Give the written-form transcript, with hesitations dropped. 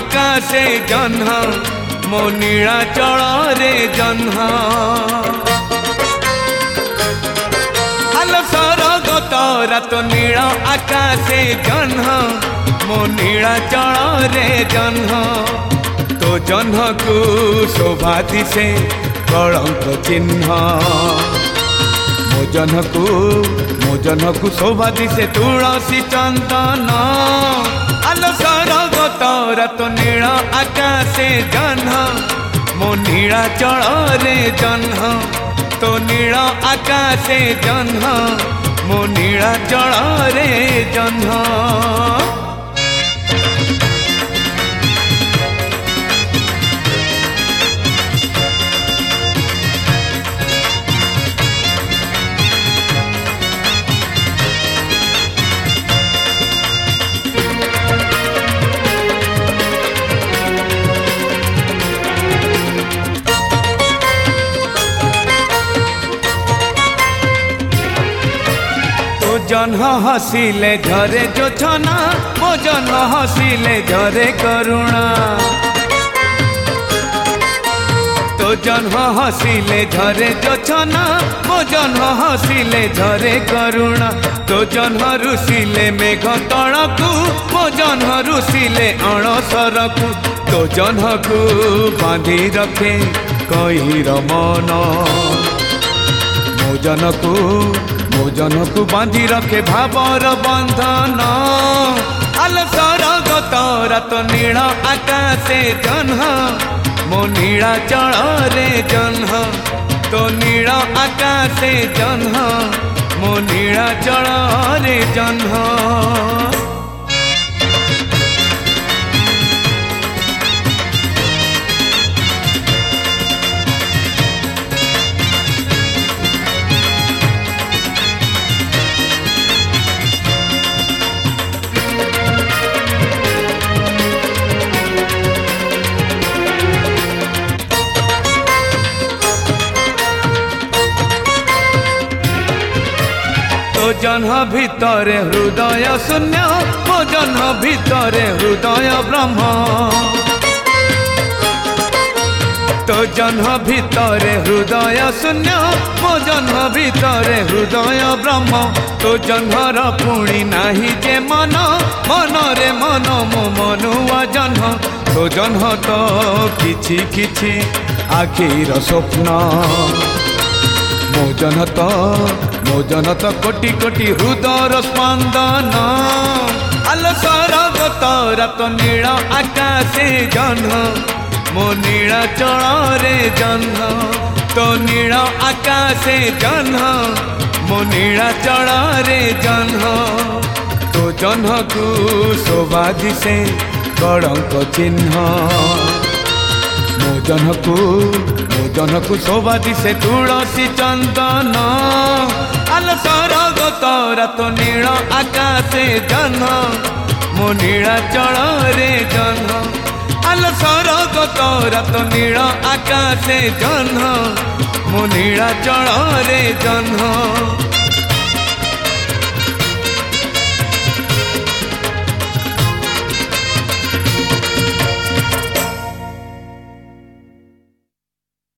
आकाशे जह्न मो नीलाचल रे जह्न आलो सरग तोरा तो नील आकाशे जह्न मो नीलाचल रे जह्न तो जह्न को शोभा दिशे कलंक चिन्ह मो जह्न को शोभा दिशे तुलसी चंदन आलो सरग तोरा तो नील आकाशे जह्न मो नीलाचल रे जह्न तो नील आकाशे जह्न मो नीलाचल रे जह्न जह्न हसिले झरे जोछना मो जह्न हसिले झरे करुणा तो जह्न हसिले झरे जोछना मो जह्न हसिले झरे करुणा तो जह्न रुसिले मेघ तलकू मो जह्न रुसिले अणसरकू तो जह्न को बांधी रखे कईर मन मो जह्न को बांधी रखे भावर बंधन आलो सरग तोरा तो नील आकाशे जह्न मो नीलाचल रे जह्न तो नील आकाशे जह्न मो नीलाचल रे जह्न जह्न भितरे हृदय शून्य मो जह्न भितरे हृदय ब्रह्म तो जह्न भितरे हृदय शून्य मो जह्न भितरे हृदय ब्रह्म तो जह्नर पुणी नाही जे मन मन रे मन मो मनुआ जह्न तो जह्न तो किछि किछि आखिर स्वप्न मो जह्न तो कोटि कोटि हृदय स्पंदन आलो सरग तोरा तो नील आकाशे जह्न मो नीलाचल रे जह्न तो नील आकाशे जह्न मो नीलाचल रे जह्न तो जह्न को शोभा दिशे कलंक चिन्ह मो जह्न को शोभा दिशे तुलसी चंदन आलो सरग तोरा तो नील आकाशे जह्न मो नीलाचल रे जह्न आलो सरग तोरा तो नील आकाशे जह्न मो नीलाचल रे जह्न।